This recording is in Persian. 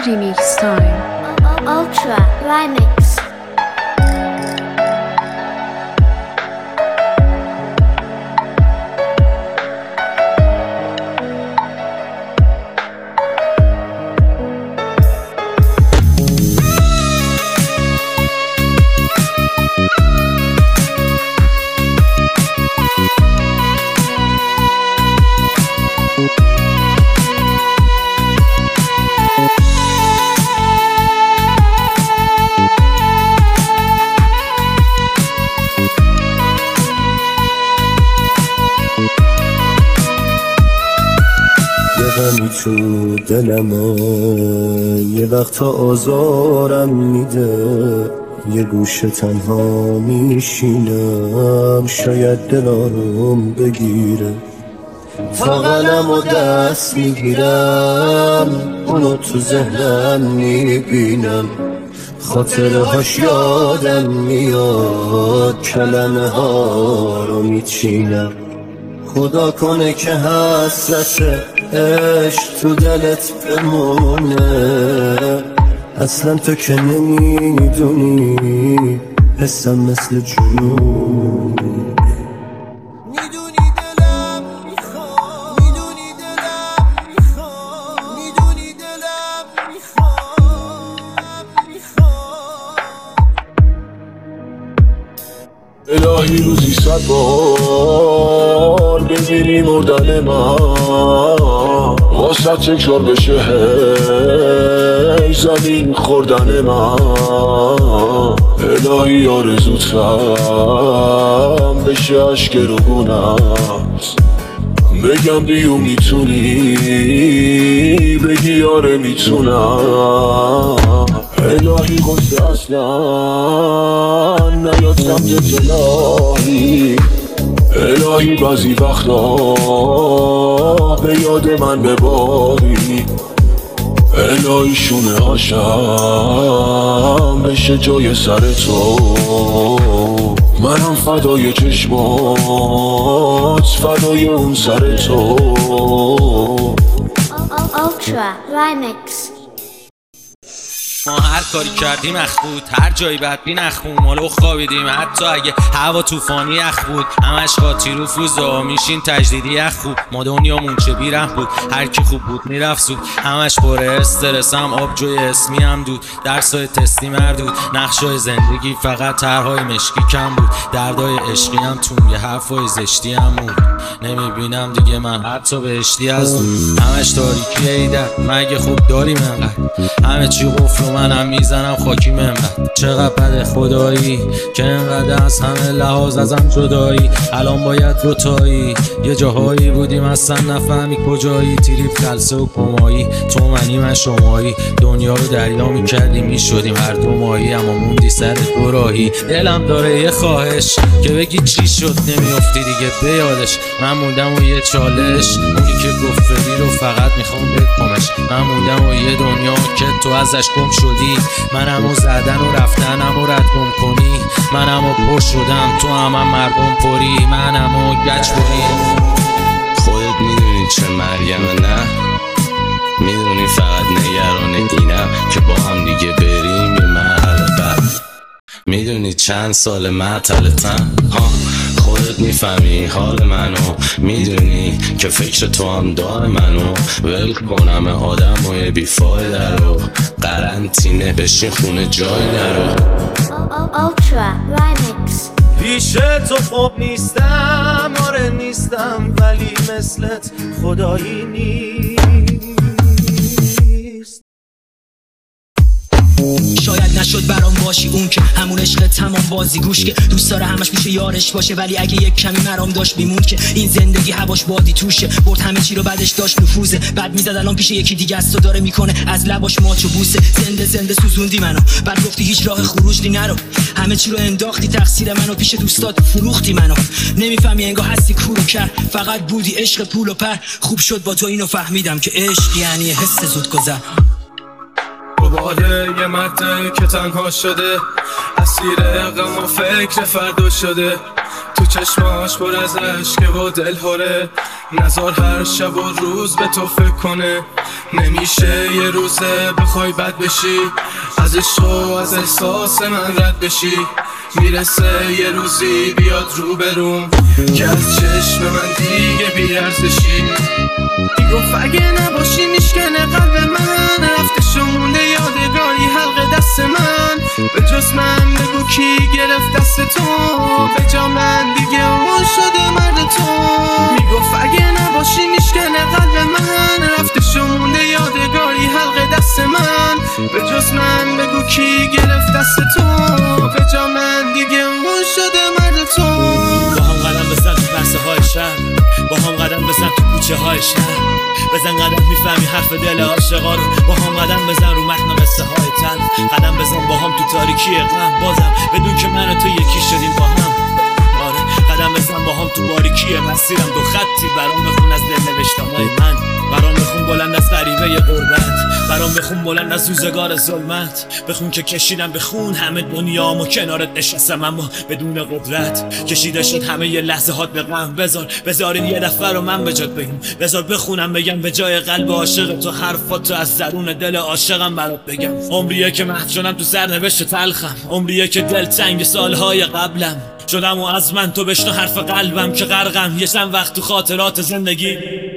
remix time. Ultra Remix. غمی تو دلمه، یه وقتا آزارم میده، یه گوشه تنها میشینم، شاید دلارم بگیره. تا قلم و دست میگیرم، اونو تو ذهنم میبینم، خاطره هاش یادم میاد، کلمه ها رو میچینم. خدا کنه که حسرت عشق تو دلت بمونه، اصلا تو که نمیدونی حسم مثل جنون. میدونی دلم میخواد، میدونی دلم میخواد، میدونی دلم میخواد. الهی روزی 100 بار ببینی مردن من، واسه تکرار بشه هی زمین خوردن من. الهی آرزوتم بشه عشق روگونت، بگم بیو میتونی بگی آره میتونم. الهی قصه اصلا نیاد سمت الهی، الهی بعضی وقتا به یاد من بباری. الهی شونه هاشم بشه جای سر تو، منم فدای چشمات، فدای اون سر تو. Ultra Remix. ما هر کاری کردیم اخ بود، هر جایی بدبین اخمون مالو خوابیدیم، حتی اگه هوا طوفانی اخ بود، همش قاطی رو فوزا میشین تجدیدی اخ خوب. ما دنیامون چه بیرحم بود، هر کی خوب بود میرفت زود، همش پره استرسم، آبجوی اسمی هم دود، درسای تستی مردود، نقشای زندگی فقط طرحهای مشکی کم بود، دردای عشقی هم توم، یه حرفای زشتی هم بود، نمیبینم دیگه من حتی بهشتی از دور، همش تاریکی ایده مگه خوب داریم انقدر، همه چی قفل منم میزنم خاکی منبر. چقدر بده خدایی که انقدر از همه لحاظ ازم جدایی، الان باید روتایی، یه جاهایی بودیم اصلا نفهمی کجایی، تریپ خلصه و کمایی، تو منی من شمایی، دنیا رو دریا میکردیم میشدیم هر دو ماهی، اما موندی سر دو راهی. دلم داره یه خواهش که بگی چی شد نمیافتی دیگه به یادش، من موندم و یه چالش، اونی که گفت فری رو فقط میخوام بکنمش، من موندم و یه دنیا که تو ازش گم شدی، منم و زدن و رفتنم و رد گم کنی، منم و پر شدم تو هم مردم پری، منم و گچ بری. خودت میدونی چه مریم نه، میدونی فقط نگران اینم که با هم دیگه بریم یه مرحله بعد، میدونی چند سال معطلتم ها، خودت میفهمی حال منو، میدونی که فکر تو هم دار منو، ول کنم آدمای بیفایده رو، قرنطینه بشین خونه جای نرو. Ultra Remix. پیش تو خوب نیستم، آره نیستم، ولی مثلت خدایی نیست. شاید نشد برام باشی اون که همون عشق تمام بازی گوش که دوست داره همش میشه یارش باشه، ولی اگه یک کمی مرام داشت بیمون که این زندگی هواش بادی توشه، برد همه چی رو بعدش داشت نفوذه، بعد میزد الان پیش یکی دیگه است و داره میکنه از لباش ماچ و بوسه، زنده زنده سوزوندی منو، بعد گفتی هیچ راه خروج نرو، همه چی رو انداختی تقصیر منو، پیش دوستات فروختی منو، نمیفهمی انگار هستی کورو کر، فقط بودی عشق پول و پر، خوب شد با تو اینو فهمیدم که عشق یعنی حس زود گذر. باده یه مرده که تنها شده، اسیر غم و فکر فردا شده، تو چشماش پر از عشق و دل هره، نزار هر شب و روز به تو فکر کنه، نمیشه یه روزه بخوای بد بشی، از عشق و از احساس من رد بشی. میرسه یه روزی بیاد روبروم که از چشم من دیگه بیارزشی. میگفت اگه نباشی میشکنه قلب من، رفته شمونده یادگاری حلق دست من. به جز من بگو کی گرفت دست تو، به جا من دیگه اون شده مرد تو. میگفت اگه نباشی میشکنه قلب من، رفته شمونده یادگاری حلق دست من. به جز من بگو کی گرفت دست تو، به جا من دیگه اون شده مرد تو. با هم قدم بزن تو پرسه های شهر، با هم قدم بزن تو کوچه های شهر. بزن قدم میفهمی حرف دل عاشقا رو، با هم قدم بزن رو متن قصه های تن. قدم بزن با هم تو تاریکی غم، بازم بدون که من و تو یکی شدیم با هم. آره قدم بزن با هم تو باریکی مسیرم، دو خطی برام بخون از دل نوشتمای من. برام بخون بلند از غریبه غربت، برام بخون بلند از روزگار ظلمت. بخون که کشیدم بخون همه دنیامو، کنارت نشستم اما بدون قدرت. کشیده شد همه یه لحظه هات به غم. بذارین یه دفعه رو من به جات بگم، بذار بخونم بگم به جای قلب عاشق تو حرفاتو از درون دل عاشقم برات بگم. عمریه که محو شدم تو سرنوشت تلخم، عمریه که دل تنگ سالهای قبلم شدم و از من تو بشنو حرف قلبم که غرقم یه چند وقت تو خاطرات زندگی.